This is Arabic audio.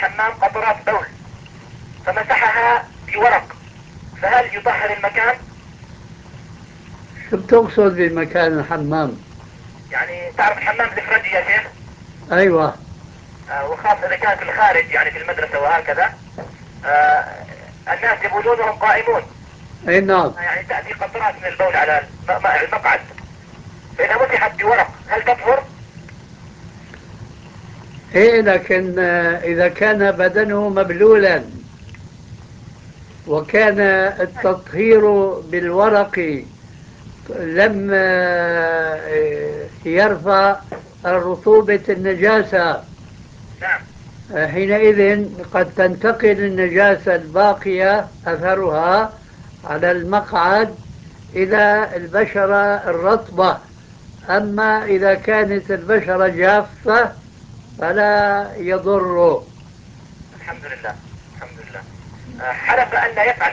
الحمام قطرات بول فمسحها بورق، فهل يطهر المكان؟ شو بتقصد بمكان الحمام؟ يعني تعرف الحمام الإفرنجي يا شيخ؟ أيوة. وخاصة إذا كان في الخارج يعني في المدرسة وهكذا. آه، الناس يبولونهم قائمون، أي نعم. يعني تأتي قطرات من البول على المقعد، فإذا مسحت بورق هل تطهر؟ إيه، لكن إذا كان بدنه مبلولا وكان التطهير بالورق لم يرفع رطوبة النجاسة، نعم. حينئذ قد تنتقل النجاسة الباقية أثرها على المقعد إلى البشرة الرطبة. أما إذا كانت البشرة جافة فلا يضر. الحمد لله. الحمد لله. حلف أن لا يفعل